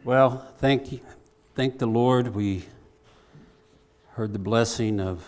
Well, thank the Lord. We heard the blessing of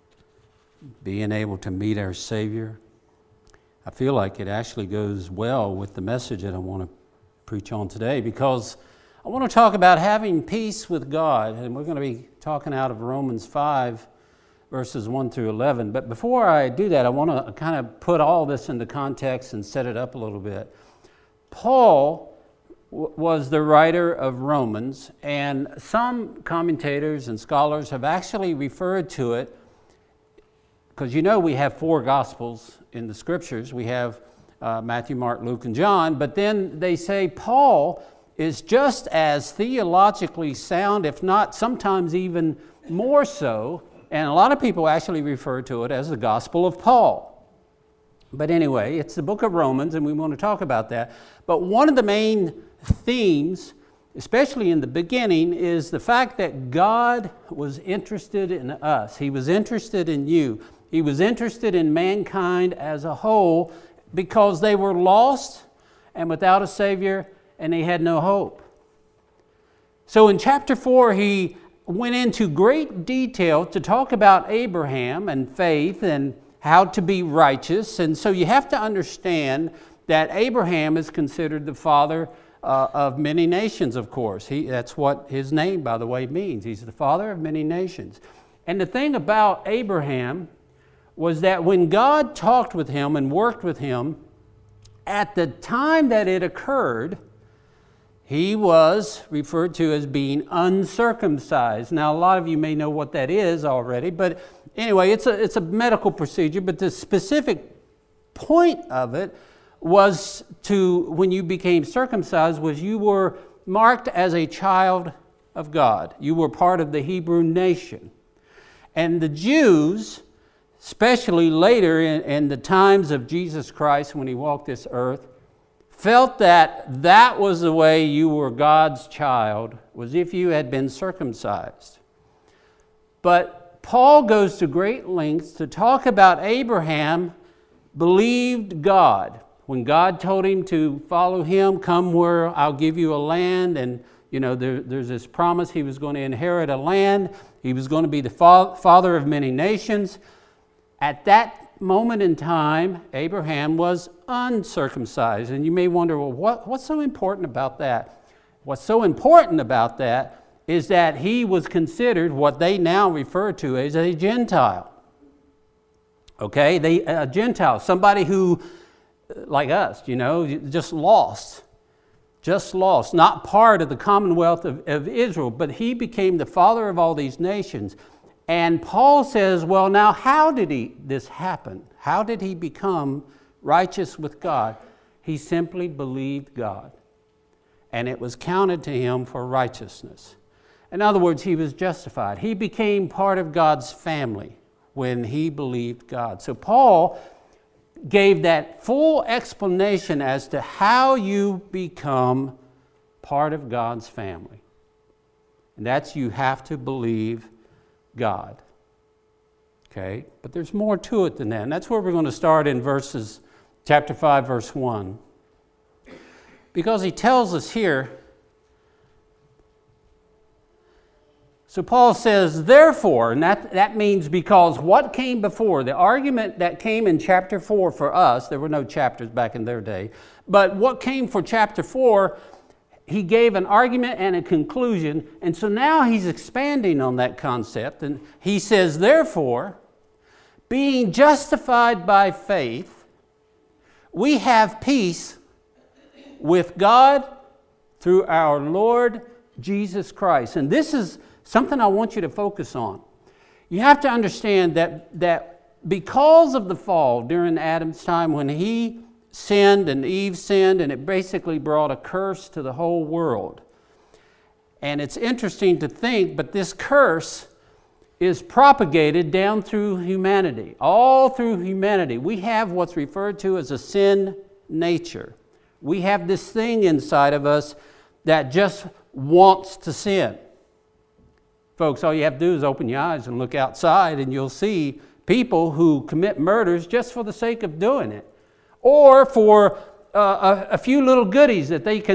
being able to meet our Savior. I feel like it actually goes well with the message that I want to preach on today, because I want to talk about having peace with God, and we're going to be talking out of Romans 5, verses 1 through 11. But before I do that, I want to kind of put all this into context and set it up a little bit. Paul was the writer of Romans, and some commentators and scholars have actually referred to it, because you know we have 4 Gospels in the Scriptures. We have Matthew, Mark, Luke, and John, but then they say Paul is just as theologically sound, if not sometimes even more so, and a lot of people actually refer to it as the Gospel of Paul. But anyway, it's the book of Romans, and we want to talk about that. But one of the main themes, especially in the beginning, is the fact that God was interested in us. He was interested in you. He was interested in mankind as a whole, because they were lost and without a Savior, and they had no hope. So in chapter 4, he went into great detail to talk about Abraham and faith and how to be righteous. And so you have to understand that Abraham is considered the father of many nations, of course. That's what his name, by the way, means. He's the father of many nations. And the thing about Abraham was that when God talked with him and worked with him, at the time that it occurred, he was referred to as being uncircumcised. Now, a lot of you may know what that is already, but anyway, it's a medical procedure, but the specific point of it was when you became circumcised, was you were marked as a child of God. You were part of the Hebrew nation. And the Jews, especially later in the times of Jesus Christ when he walked this earth, felt that that was the way you were God's child, was if you had been circumcised. But Paul goes to great lengths to talk about Abraham believed God. When God told him to follow him, come where I'll give you a land, and you know there's this promise he was going to inherit a land. He was going to be the father of many nations. At that moment in time, Abraham was uncircumcised. And you may wonder, well, what's so important about that? What's so important about that is that he was considered what they now refer to as a Gentile. Okay, a Gentile, somebody who, like us, just lost, not part of the commonwealth of Israel, but he became the father of all these nations. And Paul says, well, now how did this happen? How did he become righteous with God? He simply believed God, and it was counted to him for righteousness. In other words, he was justified. He became part of God's family when he believed God. So Paul gave that full explanation as to how you become part of God's family. And that's, you have to believe God. Okay? But there's more to it than that. And that's where we're going to start in chapter 5, verse 1. Because he tells us here, so Paul says, therefore, and that means because what came before, the argument that came in chapter 4 for us, there were no chapters back in their day, but what came for chapter 4, he gave an argument and a conclusion, and so now he's expanding on that concept, and he says, therefore, being justified by faith, we have peace with God through our Lord Jesus Christ. And this is something I want you to focus on. You have to understand that because of the fall during Adam's time, when he sinned and Eve sinned, and it basically brought a curse to the whole world. And it's interesting to think, but this curse is propagated down through humanity. All through humanity. We have what's referred to as a sin nature. We have this thing inside of us that just wants to sin. Folks, all you have to do is open your eyes and look outside, and you'll see people who commit murders just for the sake of doing it, or for a few little goodies that they can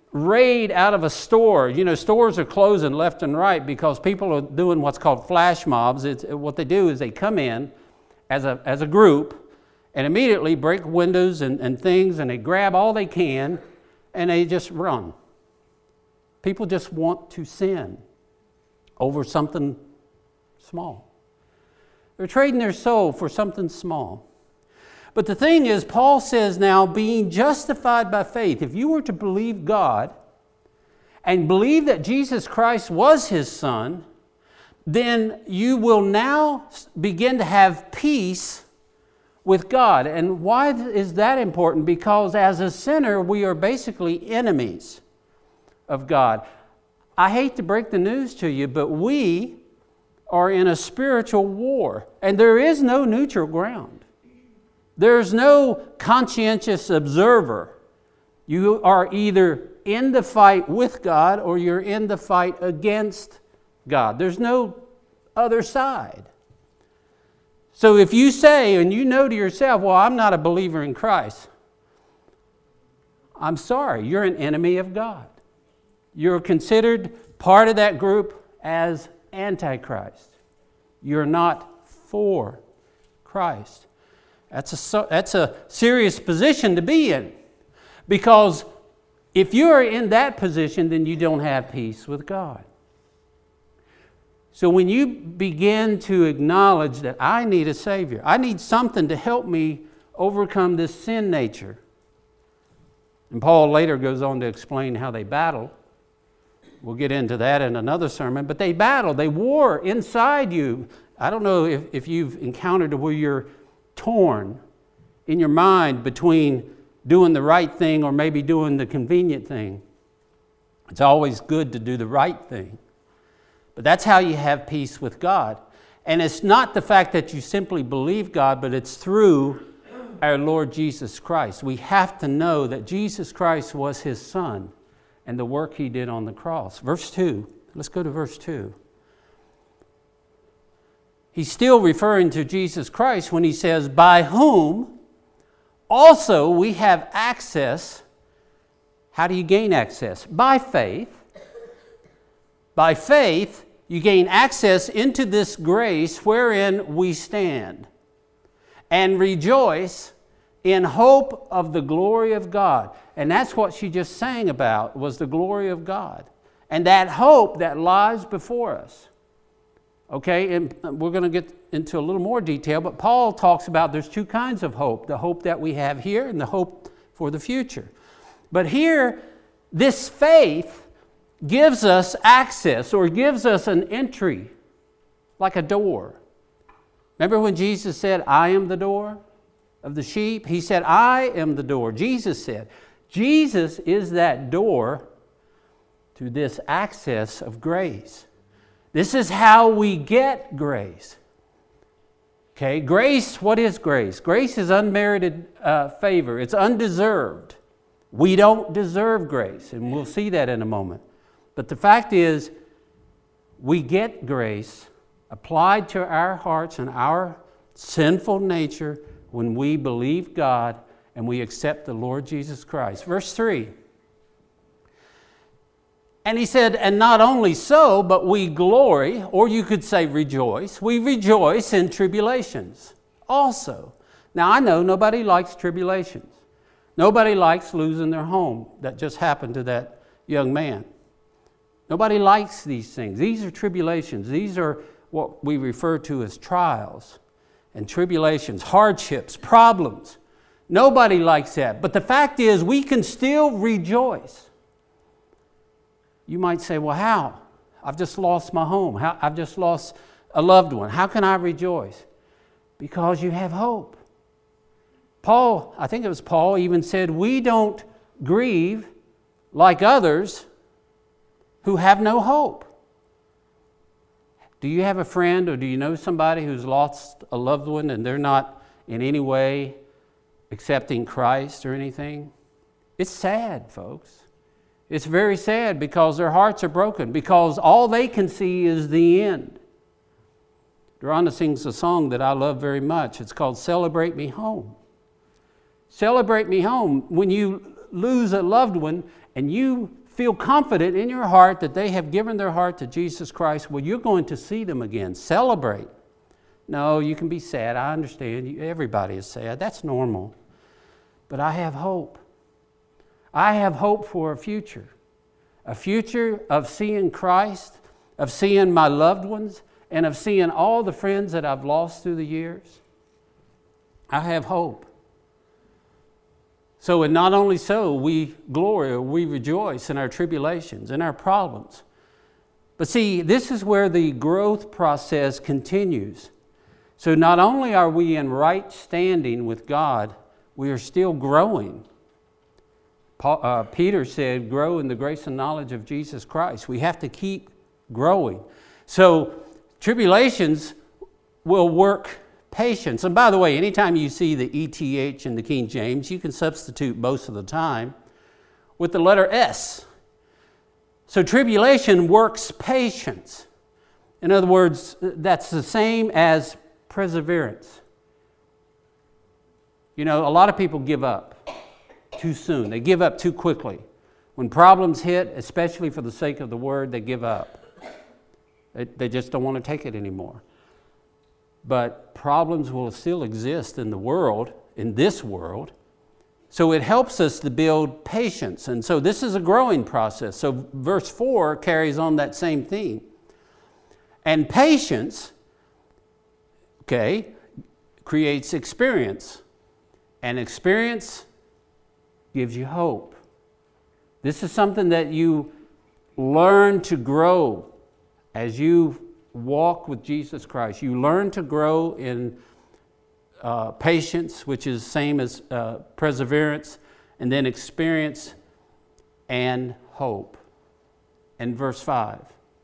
raid out of a store. You know, stores are closing left and right because people are doing what's called flash mobs. What they do is they come in as a group and immediately break windows and things, and they grab all they can and they just run. People just want to sin over something small. They're trading their soul for something small. But the thing is, Paul says now, being justified by faith, if you were to believe God and believe that Jesus Christ was His Son, then you will now begin to have peace with God. And why is that important? Because as a sinner, we are basically enemies of God. I hate to break the news to you, but we are in a spiritual war, and there is no neutral ground. There's no conscientious observer. You are either in the fight with God or you're in the fight against God. There's no other side. So if you say and you know to yourself, well, I'm not a believer in Christ, I'm sorry, you're an enemy of God. You're considered part of that group as Antichrist. You're not for Christ. That's a serious position to be in, because if you're in that position, then you don't have peace with God. So when you begin to acknowledge that I need a Savior, I need something to help me overcome this sin nature. And Paul later goes on to explain how they battle. We'll get into that in another sermon, but they battle, they war inside you. I don't know if you've encountered where you're torn in your mind between doing the right thing or maybe doing the convenient thing. It's always good to do the right thing. But that's how you have peace with God. And it's not the fact that you simply believe God, but it's through our Lord Jesus Christ. We have to know that Jesus Christ was His Son and the work He did on the cross. Verse 2. Let's go to verse 2. He's still referring to Jesus Christ when he says, by whom also we have access. How do you gain access? By faith. By faith, you gain access into this grace wherein we stand, and rejoice in hope of the glory of God. And that's what she just sang about, was the glory of God. And that hope that lies before us. Okay, and we're going to get into a little more detail, but Paul talks about there's two kinds of hope. The hope that we have here and the hope for the future. But here, this faith gives us access, or gives us an entry, like a door. Remember when Jesus said, I am the door of the sheep? He said, I am the door. Jesus said, Jesus is that door to this access of grace. This is how we get grace. Okay, grace, what is grace? Grace is unmerited favor. It's undeserved. We don't deserve grace, and we'll see that in a moment. But the fact is, we get grace applied to our hearts and our sinful nature when we believe God and we accept the Lord Jesus Christ. Verse 3. And he said, and not only so, but we glory, or you could say rejoice. We rejoice in tribulations also. Now I know nobody likes tribulations. Nobody likes losing their home. That just happened to that young man. Nobody likes these things. These are tribulations. These are what we refer to as trials and tribulations, hardships, problems. Nobody likes that. But the fact is, we can still rejoice. You might say, well, how? I've just lost my home. I've just lost a loved one. How can I rejoice? Because you have hope. Paul, I think it was Paul, even said, we don't grieve like others who have no hope. Do you have a friend, or do you know somebody who's lost a loved one and they're not in any way accepting Christ or anything? It's sad, folks. It's very sad, because their hearts are broken, because all they can see is the end. Rhonda sings a song that I love very much. It's called Celebrate Me Home. Celebrate me home. When you lose a loved one and you feel confident in your heart that they have given their heart to Jesus Christ, well, you're going to see them again. Celebrate. No, you can be sad. I understand. Everybody is sad. That's normal. But I have hope. I have hope for a future of seeing Christ, of seeing my loved ones, and of seeing all the friends that I've lost through the years. I have hope. So, and not only so, we glory or we rejoice in our tribulations, in our problems. But see, this is where the growth process continues. So not only are we in right standing with God, we are still growing. Peter said, grow in the grace and knowledge of Jesus Christ. We have to keep growing. So tribulations will work patience. And by the way, anytime you see the ETH in the King James, you can substitute most of the time with the letter S. So tribulation works patience. In other words, that's the same as perseverance. You know, a lot of people give up too soon. They give up too quickly. When problems hit, especially for the sake of the word, they give up. They just don't want to take it anymore. But problems will still exist in the world, in this world. So it helps us to build patience. And so this is a growing process. So verse 4 carries on that same theme. And patience, creates experience. And experience gives you hope. This is something that you learn to grow as you walk with Jesus Christ. You learn to grow in patience, which is the same as perseverance, and then experience and hope. And verse 5.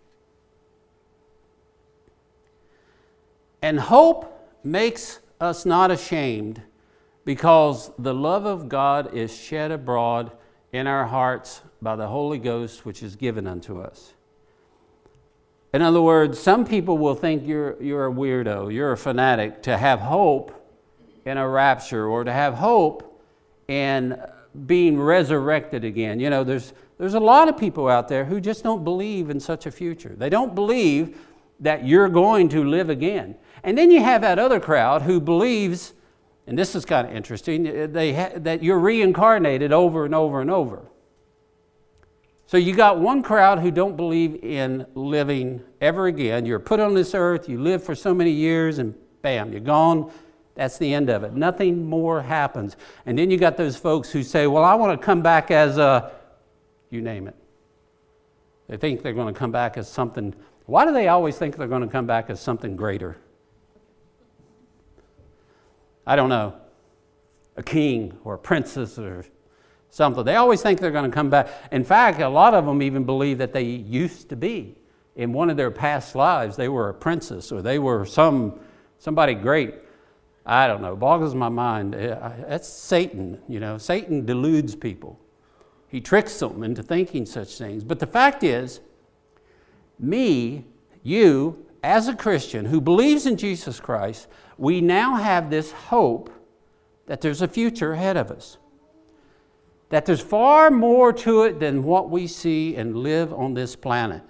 And hope makes us not ashamed, because the love of God is shed abroad in our hearts by the Holy Ghost, which is given unto us. In other words, some people will think you're a weirdo, you're a fanatic to have hope in a rapture, or to have hope in being resurrected again. You know, there's a lot of people out there who just don't believe in such a future. They don't believe that you're going to live again. And then you have that other crowd who believes, and this is kind of interesting, that you're reincarnated over and over and over. So you got one crowd who don't believe in living ever again. You're put on this earth, you live for so many years, and bam, you're gone. That's the end of it. Nothing more happens. And then you got those folks who say, well, I want to come back as you name it. They think they're going to come back as something. Why do they always think they're going to come back as something greater? I don't know. A king or a princess or something. They always think they're going to come back. In fact, a lot of them even believe that they used to be. In one of their past lives, they were a princess or they were somebody great. I don't know. Boggles my mind. That's Satan, you know. Satan deludes people. He tricks them into thinking such things. But the fact is, you, as a Christian who believes in Jesus Christ, we now have this hope that there's a future ahead of us. That there's far more to it than what we see and live on this planet.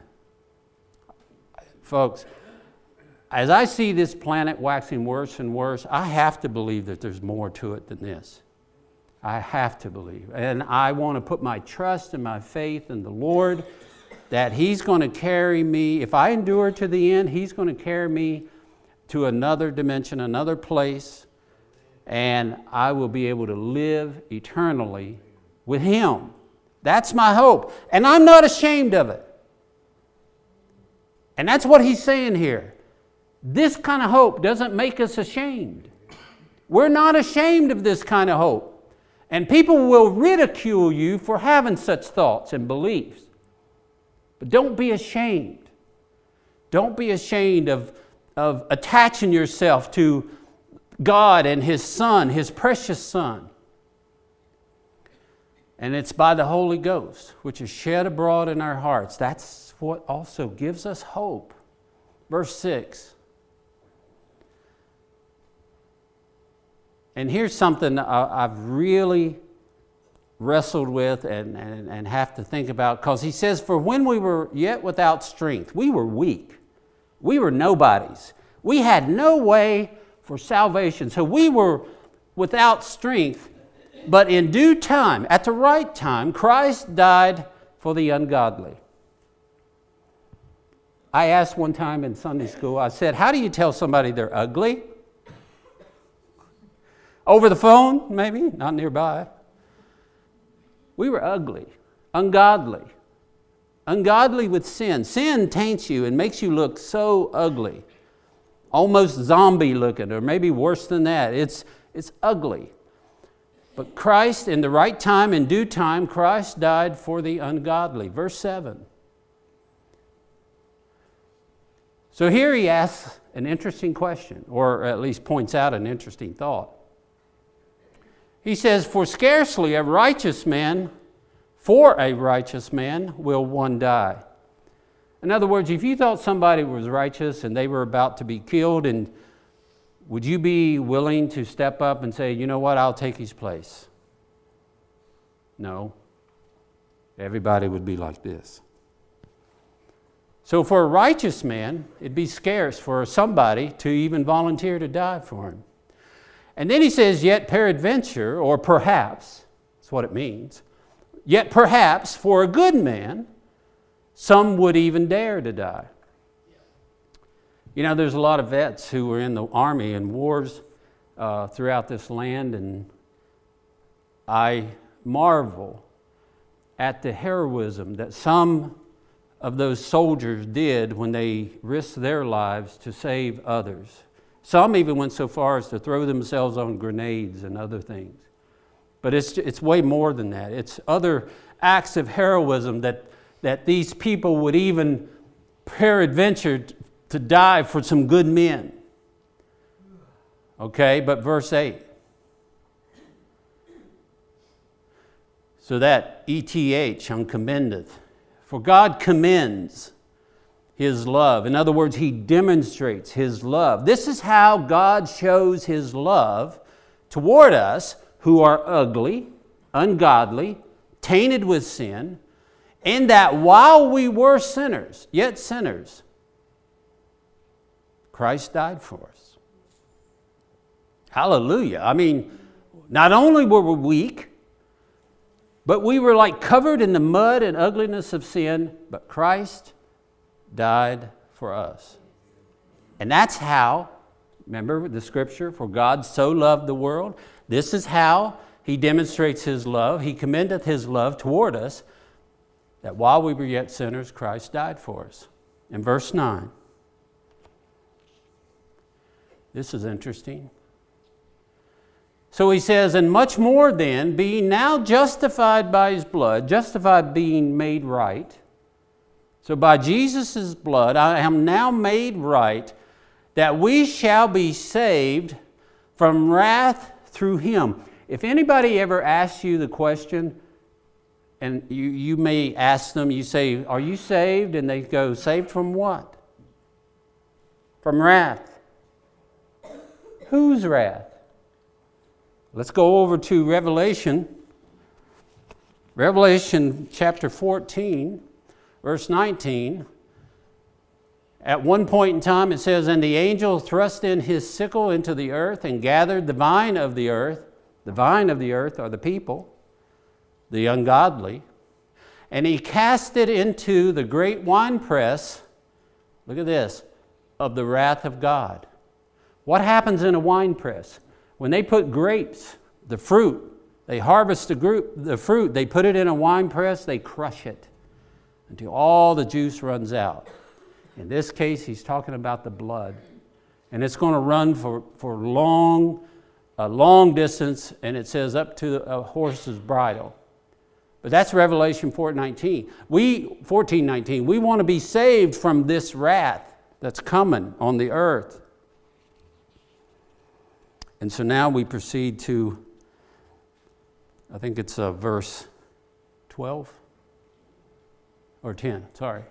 Folks, as I see this planet waxing worse and worse, I have to believe that there's more to it than this. I have to believe. And I want to put my trust and my faith in the Lord, that He's going to carry me. If I endure to the end, He's going to carry me to another dimension, another place, and I will be able to live eternally with Him. That's my hope. And I'm not ashamed of it. And that's what he's saying here. This kind of hope doesn't make us ashamed. We're not ashamed of this kind of hope. And people will ridicule you for having such thoughts and beliefs. But don't be ashamed. Don't be ashamed of attaching yourself to God and His Son, His precious Son. And it's by the Holy Ghost, which is shed abroad in our hearts. That's what also gives us hope. Verse 6. And here's something I've really wrestled with and have to think about, because he says, for when we were yet without strength, we were weak. We were nobodies. We had no way for salvation. So we were without strength, but in due time, at the right time, Christ died for the ungodly. I asked one time in Sunday school, I said, how do you tell somebody they're ugly? Over the phone, maybe, not nearby. We were ugly, ungodly with sin. Sin taints you and makes you look so ugly, almost zombie looking, or maybe worse than that. It's ugly. But Christ, in the right time, in due time, Christ died for the ungodly. Verse 7. So here he asks an interesting question, or at least points out an interesting thought. He says, for a righteous man will one die. In other words, if you thought somebody was righteous and they were about to be killed, and would you be willing to step up and say, you know what, I'll take his place? No. Everybody would be like this. So for a righteous man, it'd be scarce for somebody to even volunteer to die for him. And then he says, yet peradventure, or perhaps, that's what it means, yet perhaps for a good man, some would even dare to die. You know, there's a lot of vets who were in the army and wars throughout this land, and I marvel at the heroism that some of those soldiers did when they risked their lives to save others. Some even went so far as to throw themselves on grenades and other things. But it's way more than that. It's other acts of heroism that these people would even peradventure to die for some good men. Okay, but verse 8. So that ETH on commendeth. For God commends His love. In other words, He demonstrates His love. This is how God shows His love toward us who are ugly, ungodly, tainted with sin, in that while we were sinners, yet sinners, Christ died for us. Hallelujah. I mean, not only were we weak, but we were like covered in the mud and ugliness of sin, but Christ died for us. And that's how, remember the scripture, for God so loved the world. This is how He demonstrates His love. He commendeth His love toward us, that while we were yet sinners, Christ died for us. In verse 9, this is interesting. So he says, and much more then, being now justified by His blood, justified being made right. So by Jesus' blood, I am now made right, that we shall be saved from wrath through Him. If anybody ever asks you the question, and you may ask them, you say, are you saved? And they go, saved from what? From wrath. Whose wrath? Let's go over to Revelation. Revelation chapter 14, verse 19. At one point in time it says, and the angel thrust in his sickle into the earth and gathered the vine of the earth. The vine of the earth are the people, the ungodly. And he cast it into the great winepress, look at this, of the wrath of God. What happens in a winepress? When they put grapes, the fruit, they harvest the fruit, they put it in a wine press, they crush it until all the juice runs out. In this case, he's talking about the blood. And it's going to run for a long distance, and it says up to a horse's bridle. But that's Revelation 14:19. We want to be saved from this wrath that's coming on the earth. And so now we proceed to, I think it's verse 12 or 10, sorry.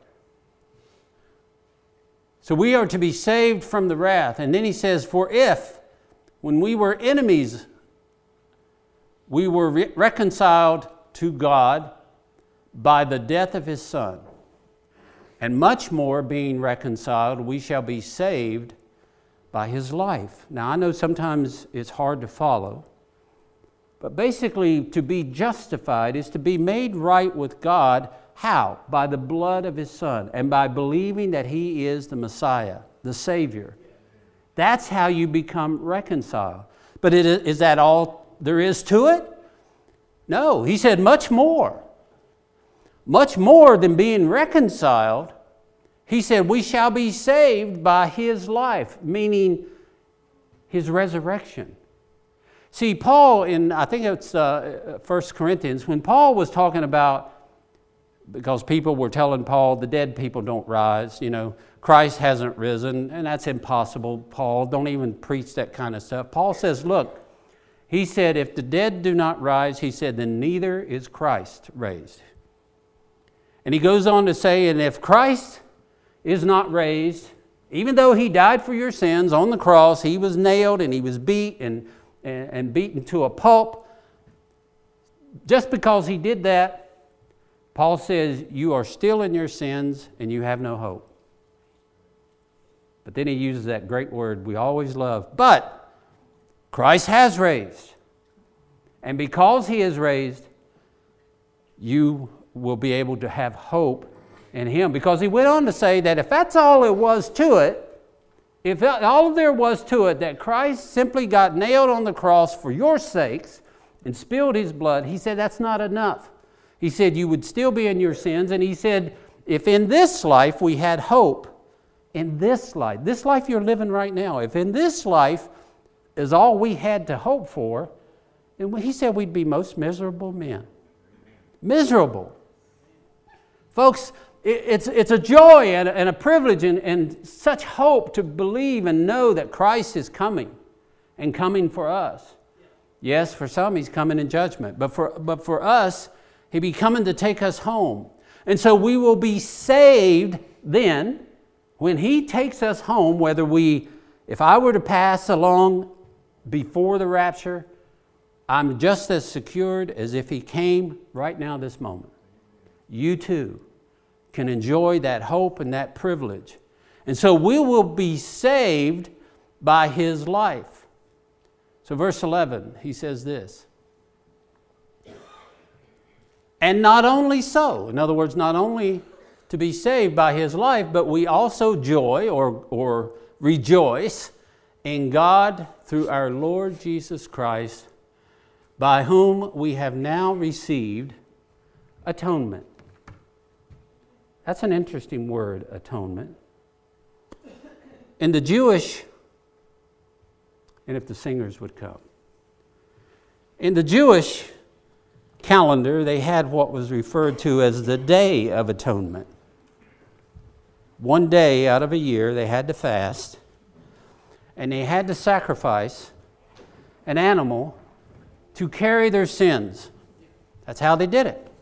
So we are to be saved from the wrath. And then he says, for if, when we were enemies, we were reconciled to God by the death of his Son, and much more, being reconciled, we shall be saved by his life. Now, I know sometimes it's hard to follow, but basically to be justified is to be made right with God. How? By the blood of his Son and by believing that he is the Messiah, the Savior. That's how you become reconciled. But is that all there is to it? No, he said much more. Much more than being reconciled. He said we shall be saved by his life, meaning his resurrection. See, Paul, I think it's 1 Corinthians, when Paul was talking about, because people were telling Paul, the dead people don't rise, Christ hasn't risen, and that's impossible, Paul. Don't even preach that kind of stuff. Paul says, look, he said, if the dead do not rise, he said, then neither is Christ raised. And he goes on to say, and if Christ is not raised, even though he died for your sins on the cross, he was nailed and he was beat and beaten to a pulp, just because he did that, Paul says, you are still in your sins and you have no hope. But then he uses that great word we always love, but Christ has raised. And because he is raised, you will be able to have hope in him. Because he went on to say that if that's all it was to it, if all there was to it, that Christ simply got nailed on the cross for your sakes and spilled his blood, he said that's not enough. He said you would still be in your sins. And he said if in this life we had hope, in this life you're living right now, if in this life is all we had to hope for, then he said we'd be most miserable men. Miserable. Folks, it's a joy and a privilege and such hope to believe and know that Christ is coming and coming for us. Yes, for some he's coming in judgment, but for us, he'll be coming to take us home. And so we will be saved then when he takes us home, if I were to pass along before the rapture, I'm just as secured as if he came right now this moment. You too can enjoy that hope and that privilege. And so we will be saved by his life. So verse 11, he says this. And not only so, in other words, not only to be saved by his life, but we also joy or rejoice in God through our Lord Jesus Christ, by whom we have now received atonement. That's an interesting word, atonement. In the Jewish, and if the singers would come, in the Jewish calendar, they had what was referred to as the Day of Atonement. One day out of a year, they had to fast, and they had to sacrifice an animal to carry their sins. That's how they did it.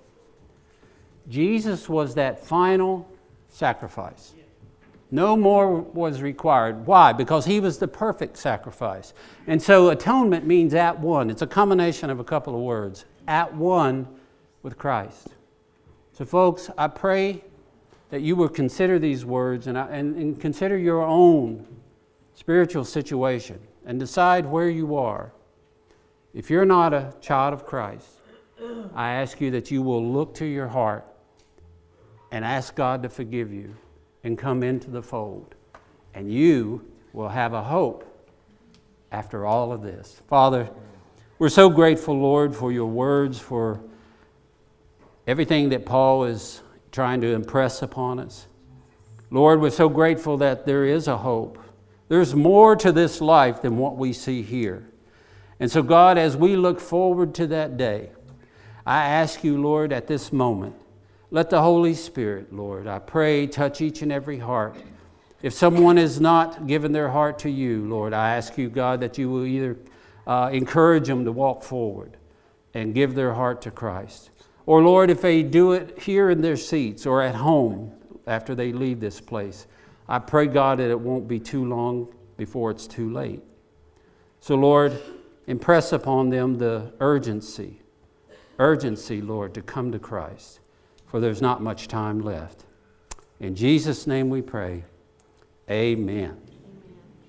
Jesus was that final sacrifice. No more was required. Why? Because he was the perfect sacrifice. And so atonement means at one. It's a combination of a couple of words. At one with Christ. So folks, I pray that you will consider these words and consider your own spiritual situation and decide where you are. If you're not a child of Christ, I ask you that you will look to your heart and ask God to forgive you and come into the fold. And you will have a hope after all of this. Father, we're so grateful, Lord, for your words, for everything that Paul is trying to impress upon us. Lord, we're so grateful that there is a hope. There's more to this life than what we see here. And so, God, as we look forward to that day, I ask you, Lord, at this moment, let the Holy Spirit, Lord, I pray, touch each and every heart. If someone has not given their heart to you, Lord, I ask you, God, that you will either encourage them to walk forward and give their heart to Christ. Or, Lord, if they do it here in their seats or at home after they leave this place, I pray, God, that it won't be too long before it's too late. So, Lord, impress upon them the urgency urgency, Lord, to come to Christ, for there's not much time left. In Jesus' name we pray. Amen.